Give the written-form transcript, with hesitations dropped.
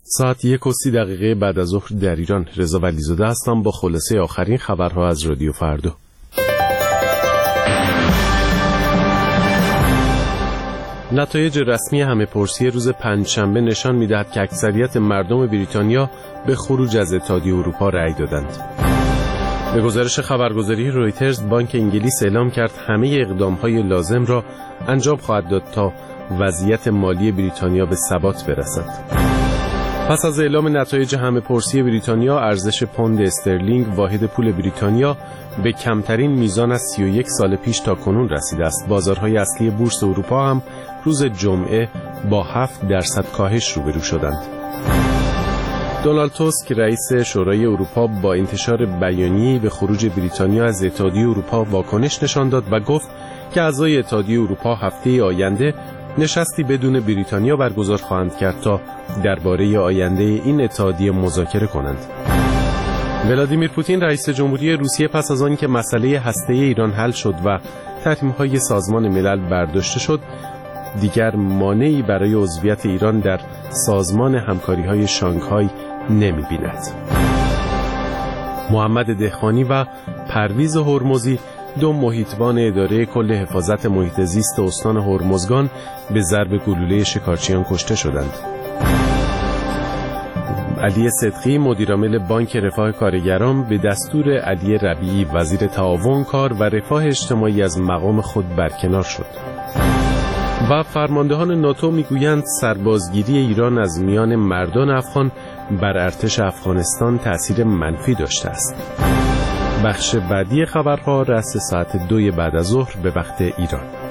ساعت 1:30 بعد از ظهر در ایران. رضا ولیزاده هستم با خلاصه آخرین خبرها از رادیو فردا. نتایج رسمی همه‌پرسی روز پنجشنبه نشان می‌دهد که اکثریت مردم بریتانیا به خروج از اتحادیه اروپا رأی دادند. به گزارش خبرگزاری رویترز، بانک انگلیس اعلام کرد همه اقدام‌های لازم را انجام خواهد داد تا وضعیت مالی بریتانیا به ثبات برسد. پس از اعلام نتایج همه‌پرسی بریتانیا، ارزش پوند استرلینگ واحد پول بریتانیا به کمترین میزان از 31 سال پیش تا کنون رسیده است. بازارهای اصلی بورس اروپا هم روز جمعه با 7% کاهش روبرو شدند. دونالد توسک رئیس شورای اروپا با انتشار بیانیه‌ای به خروج بریتانیا از اتحادیه اروپا واکنش نشان داد و گفت که اعضای اتحادیه اروپا هفته آینده نشستی بدون بریتانیا برگزار خواهند کرد تا درباره آینده این اتحادیه مذاکره کنند. ولادیمیر پوتین رئیس جمهوری روسیه پس از آن که مسئله هسته ایران حل شد و تحریم‌های سازمان ملل برداشته شد، دیگر مانعی برای عضویت ایران در سازمان همکاری‌های شانگهای نمی‌بیند. محمد دهقانی و پرویز هرمزی، دو محیطبان اداره کل حفاظت محیط زیست استان هرمزگان، به ضرب گلوله شکارچیان کشته شدند. علی صدقی، مدیرعامل بانک رفاه کارگران، به دستور علی ربیعی وزیر تعاون، کار و رفاه اجتماعی از مقام خود برکنار شد. و فرماندهان ناتو میگویند سربازگیری ایران از میان مردان افغان بر ارتش افغانستان تأثیر منفی داشته است. بخش بعدی خبرها رأس ساعت 2 بعد از ظهر به وقت ایران.